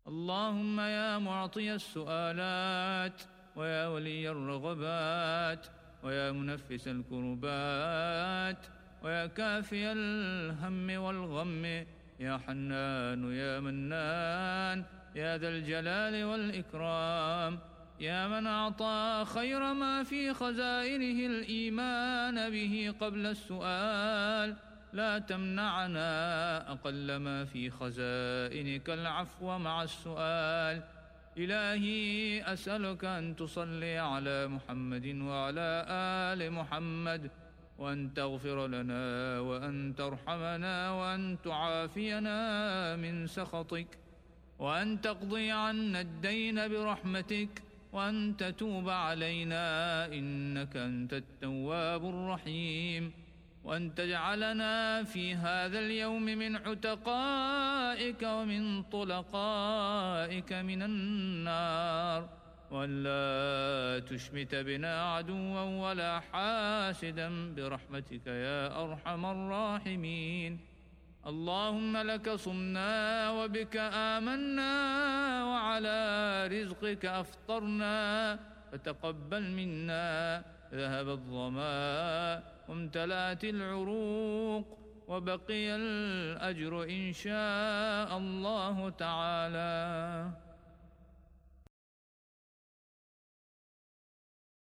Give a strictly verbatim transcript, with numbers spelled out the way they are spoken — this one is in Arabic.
اللهم يا معطي السؤالات ويا ولي الرغبات ويا منفس الكربات ويا كافي الهم والغم، يا حنان يا منان يا ذا الجلال والإكرام، يا من أعطى خير ما في خزائنه الإيمان به قبل السؤال، لا تمنعنا أقل ما في خزائنك العفو مع السؤال. إلهي أسألك أن تصلي على محمد وعلى آل محمد، وأن تغفر لنا وأن ترحمنا وأن تعافينا من سخطك، وأن تقضي عنا الدين برحمتك، وأن تتوب علينا إنك أنت التواب الرحيم، وأن تجعلنا في هذا اليوم من عتقائك ومن طلقائك من النار، وأن لا تشمت بنا عدوا ولا حاسدا برحمتك يا أرحم الراحمين. اللهم لك صمنا وبك آمنا وعلى رزقك أفطرنا، فتقبل منا. ذهب الظماء وامتلأت العروق وبقي الأجر إن شاء الله تعالى.